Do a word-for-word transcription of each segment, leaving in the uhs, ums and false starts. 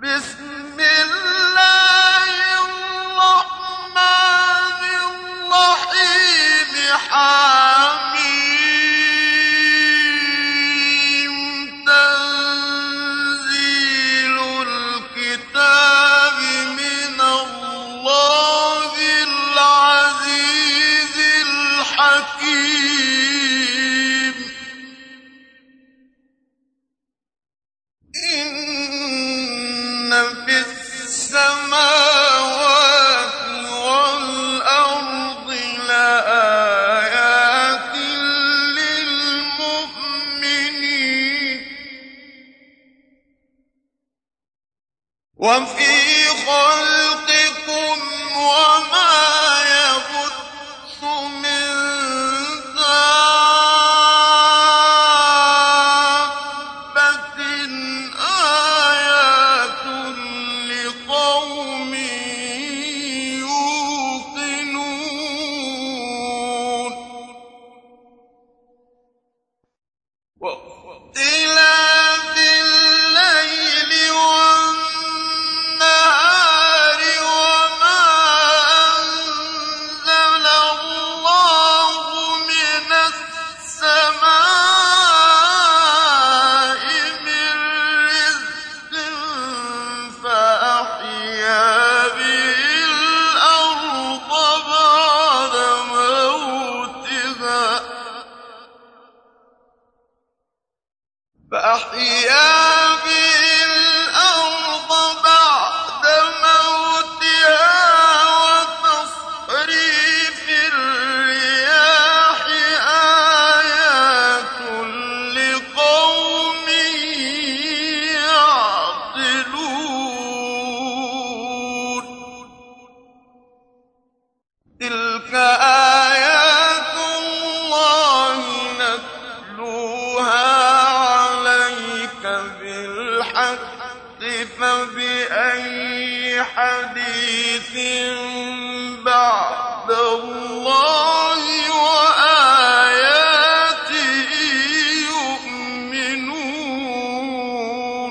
بسم الله الرحمن الرحيم حميم تنزيل الكتاب من الله العزيز الحكيم إن في السماوات والأرض لآيات للمؤمنين وفي خلقكم وما يبث من دابة آيات لقوم يوقنون واختلاف الليل والنهار وما أنزل الله من السماء من رزق فأحيا به الأرض بعد موتها فأحيا به الأرض بعد موتها وتصريف الرياح آيات لقوم يعقلون تلك آيات الله نتلوها عليك بالحق فبأي حديث بعد الله وآياته يؤمنون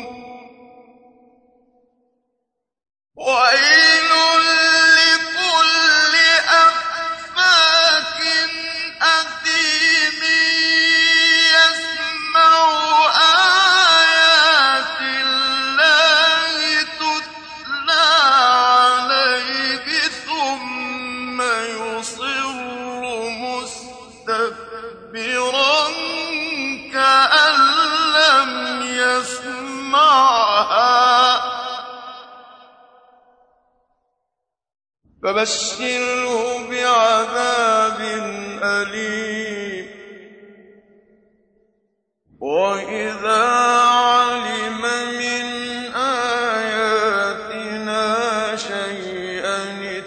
ويل لكل أفاك أثيم يسمع آيات الله تتلى عليه ثم يصر مستكبرا كأن لم يسمعها فبشره بعذاب أليم وإذا علم من آياتنا شيئا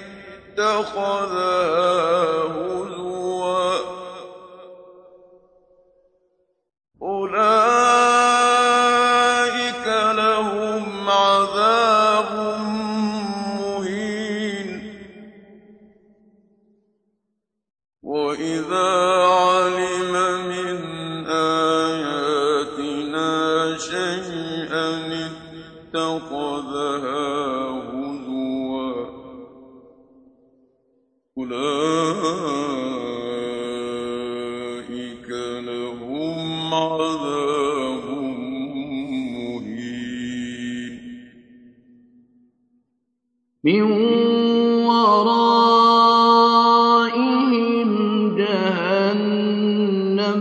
اتخذها هزوا أولئك لهم عذاب مهين وإذا علم من آياتنا شيئا اتخذها هزوا أولئك لهم عذاب مهين من ورائهم جهنم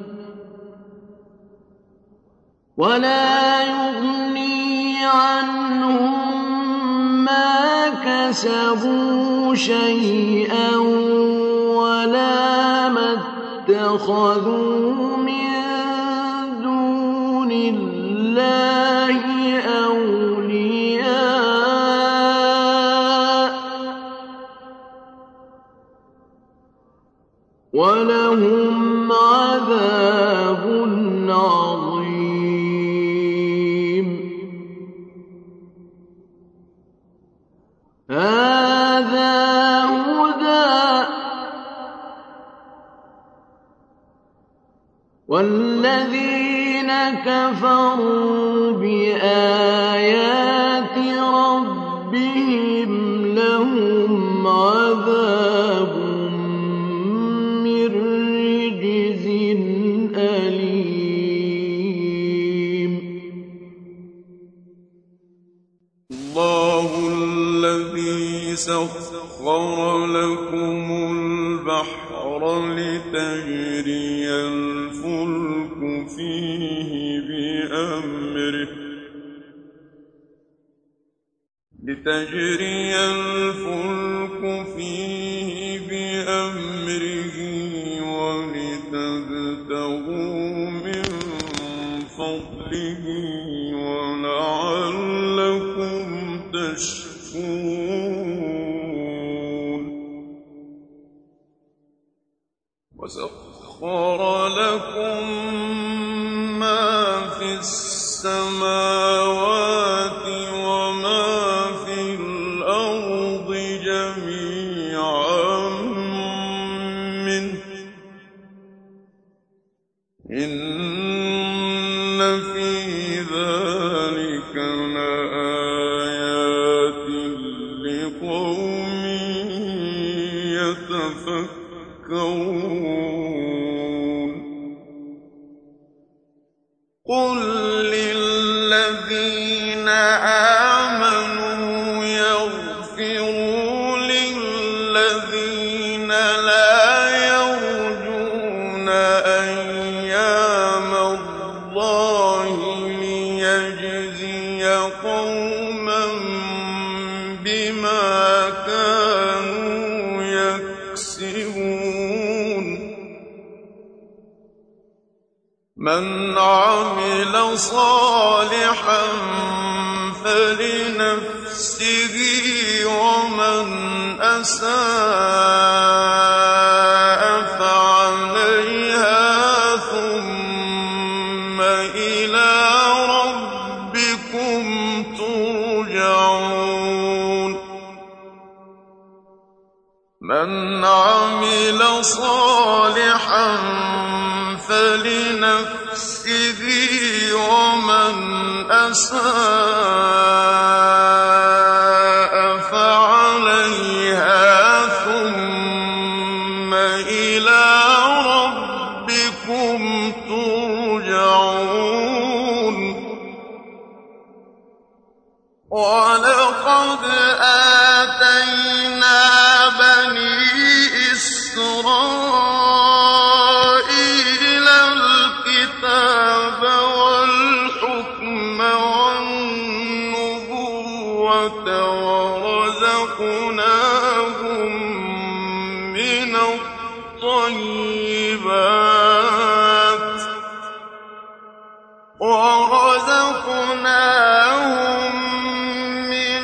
ولا يغني عنهم ما كسبوا شيئا ولا ما اتخذوا من دون الله أولياء ولهم عذاب عظيم هذا هدى والذين كفروا بآيات الله الذي سخر لكم البحر لتجري الفلك فيه بأمره لتجري الفلك فيه بأمره ولتبتغوا من فضله ولعلكم تشكرون وسخر لكم ما في السماوات وما في الأرض جميعا منه إن في ذلك لآيات لقوم يتفكرون قل للذين آمنوا يغفروا للذين لا يرجون أيام الله ليجزي قوما بما كانوا يكسبون من عمل صالحا فلنفسه ومن أساء فعليها ثم إلى ربكم ترجعون من عمل صالحا فلنفسه ومن أساء فعليها ثم إلى ربكم ترجعون ولقد آتينا بني إسرائيل الكتاب والحكم والنبوة ورزقناهم من الطيبات ورزقناهم من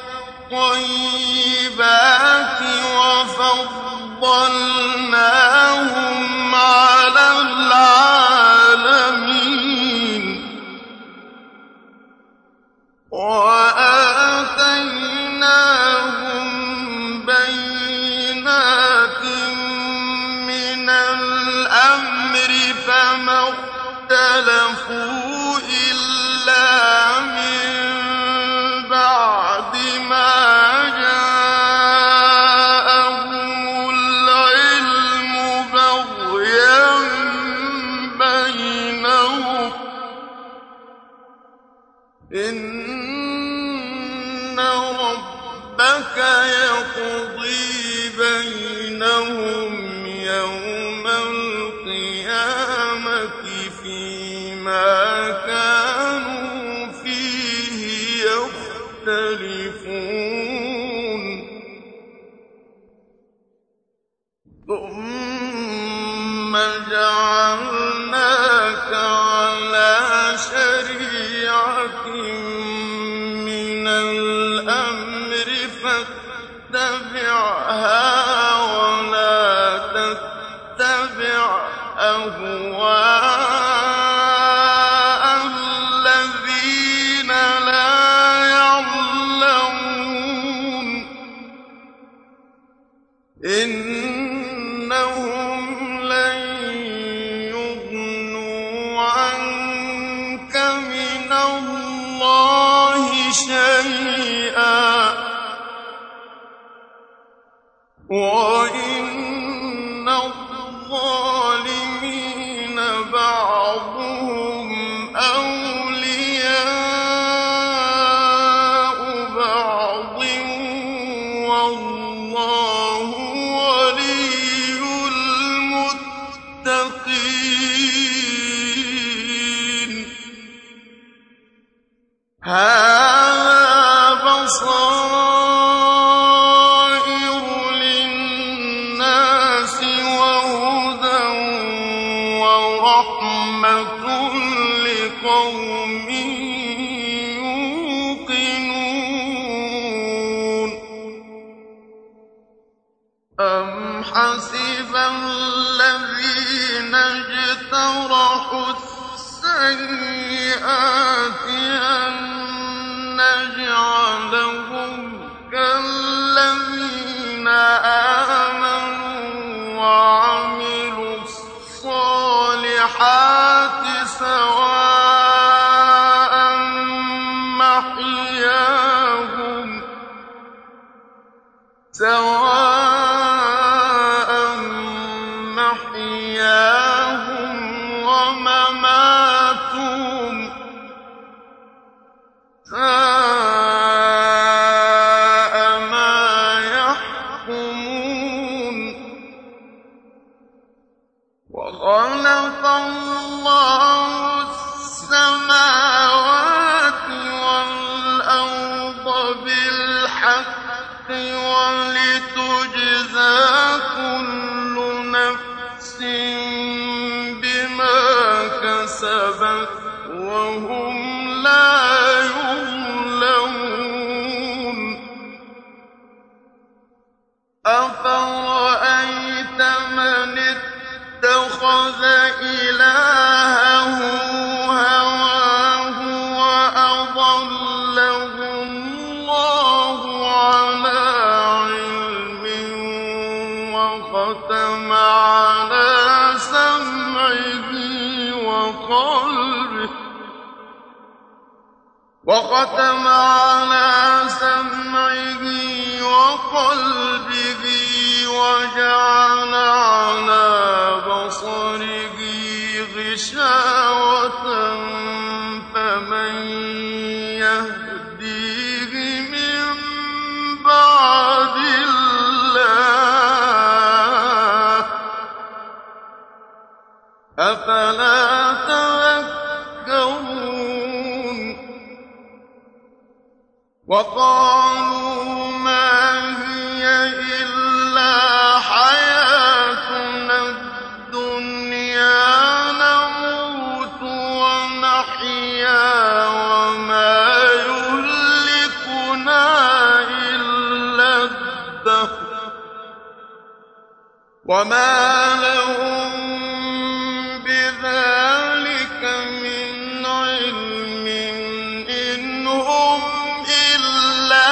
الطيبات وفضلناهم على العالمين وآتيناهم بينات من الأمر فما اختلفوا إلا من بعد ما جاءهم العلم بغيا بينهم إن ربك يقضي بينهم يوم القيامة فيما كانوا فيه يختلفون ثم جعلناك على شريعة من الأمر فاتبعها ولا تتبع أهواء الذين لا يعلمون إنهم لن يغنوا عنك من الله شيئا وإن الظالمين بعضهم أولياء وبصائر للناس وهدى ورحمة لقوم يوقنون أم حسب الذين اجترحوا السيئات أن نجعلهم كالذين آمنوا وعملوا الصالحات سواء محياهم سواء محياهم ومماتهم ساء ما يحكمون وخلق الله السماوات والأرض بالحق ولتجزى كل نفس بما كسبت وهم لا يظلمون أفرأيت من اتخذ إلهه هواه وأضله الله على علم وختم على سمعه وقلبه وختم على سمعه وقلبه وجعل على بصره غشاوة فمن يهديه من بعد الله أفلا تذكرون وقالوا ما هي إلا حياتنا الدنيا نموت ونحيا وما يهلكنا إلا الدهر وما لهم بذلك من علم إن هم إلا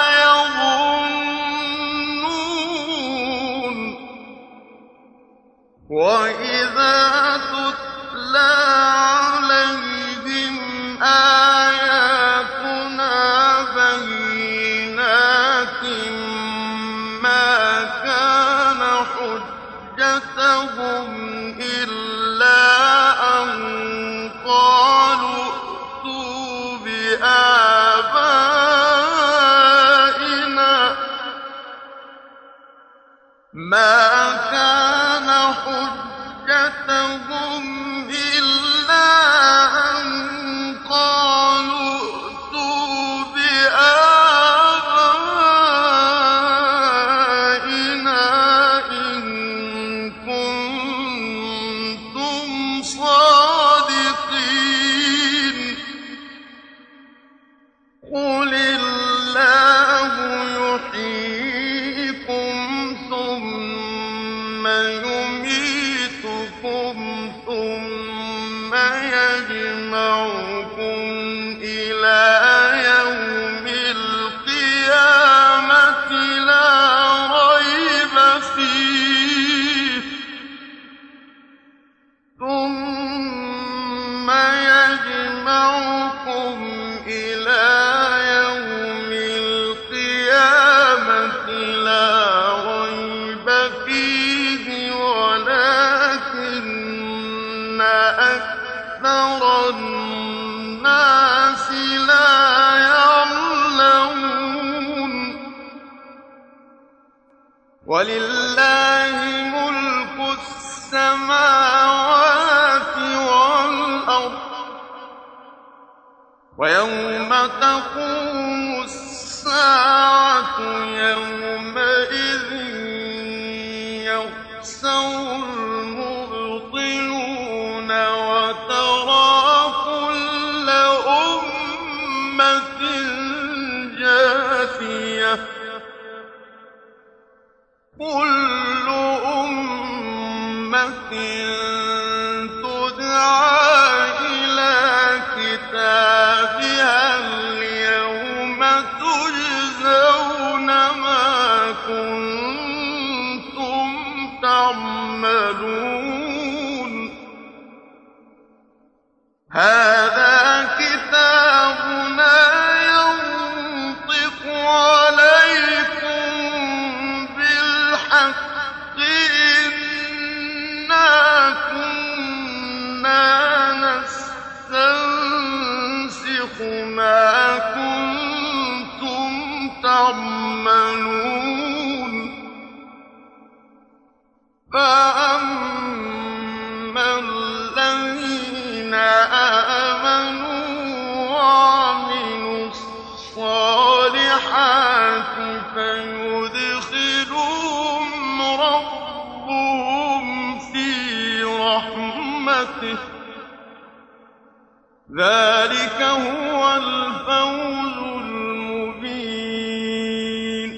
يظنون وإذا تتلى عليهم آياتنا بينات ما كان حجتهم إلا أن قالوا ائتوا بآبائنا ما كان حجتهم إلا أن قالوا ائتوا بآبائنا إن كنتم صادقين قل الله يحييكم ثم يميتكم ثم يجمعكم إلى يوم القيامة لا ريب فيه ثم يجمعكم إلى يوم القيامة لا ريب فيه ولكن أكثر الناس لا يعلمون ولله ملك السماوات والأرض ويوم تقوم الساعة السَّاعَةُ يَوْمَئِذٍ يَخْسَرُ الْمُبْطِلُونَ وَتَرَىٰ كُلَّ أُمَّةٍ جَاثِيَةً كُلُّ أُمَّةٍ تُدْعَىٰ إِلَىٰ كِتَابِهَا الْيَوْمَ تُجْزَوْنَ مَا كُنتُمْ تَعْمَلُونَ هَٰذَا كِتَابُنَا يَنطِقُ عَلَيْكُم بِالْحَقِّ إِنَّا كُنَّا نَسْتَنسِخُ مَا كُنتُمْ تَعْمَلُونَ فَأَمَّا الَّذِينَ آمَنُوا وَعَمِلُوا الصَّالِحَاتِ فَيُدْخِلُهُمْ رَبُّهُمْ فِي رَحْمَتِهِ ۚ ذَٰلِكَ هُوَ الْفَوْزُ الْمُبِينُ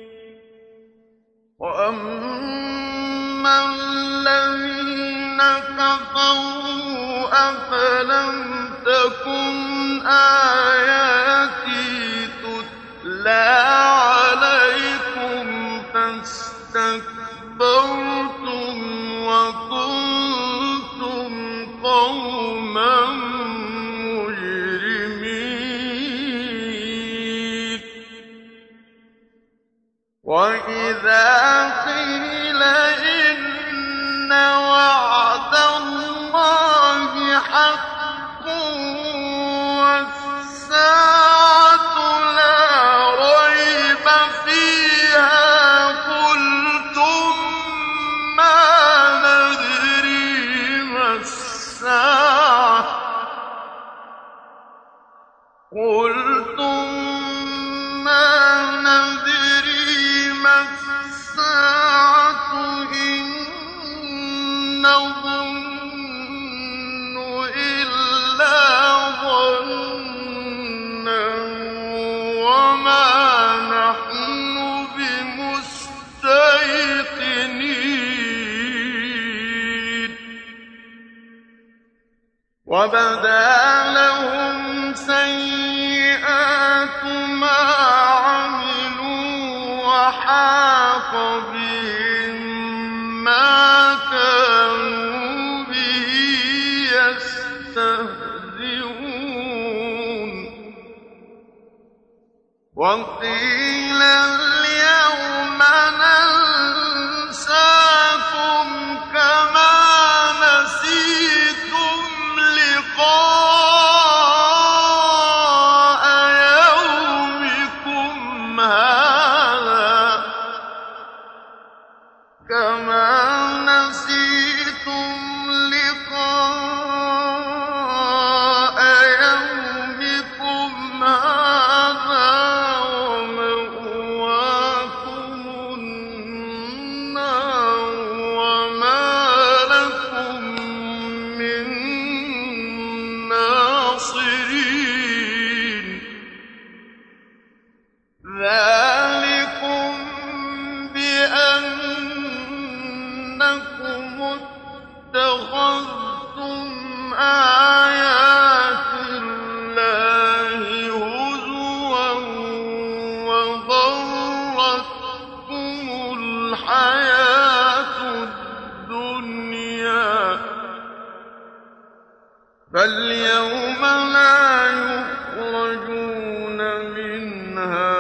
وَأَمَّا الَّذِينَ كَفَرُوا أَفَلَمْ تَكُنْ آيَاتِي تُتْلَىٰ عَلَيْكُمْ فَاسْتَكْبَرْتُمْ وَكُنتُمْ قَوْمًا مُّجْرِمِينَ وَإِذَا قِيلَ إِنَّ وَعْدَ اللَّهِ حَقٌّ وَالسَّاعَةُ لَا رَيْبَ فِيهَا قُلْتُم مَّا نَدْرِي مَا السَّاعَةُ قُلْتُم مَّا نَدْرِي مَا السَّاعَةُ إِن نَّظُنُّ إِلَّا ظَنًّا وَمَا نَحْنُ بِمُسْتَيْقِنِينَ وَبَدَا لَهُمْ سَيِّئَاتُ مَا عَمِلُوا وَحَاقَ بِهِم مَّا كَانُوا بِهِ يَسْتَهْزِئُونَ وَقِيلَ الْيَوْمَ نَنسَاكُمْ كَمَا نَسِيتُمْ لِقَاءَ يَوْمِكُمْ هَٰذَا كَمَا نَسِيتُمْ لِقَاءَ يَوْمِكُمْ هَٰذَا وَمَأْوَاكُمُ النَّارُ وَمَا لَكُم مِّن نَّاصِرِينَ ذَٰلِكُم بِأَنَّكُمُ اتَّخَذْتُمْ آيَاتِ اللَّهِ هُزُوًا وَغَرَّتْكُمُ الْحَيَاةُ الدُّنْيَا فَالْيَوْمَ لَا يُخْرَجُونَ مِنْهَا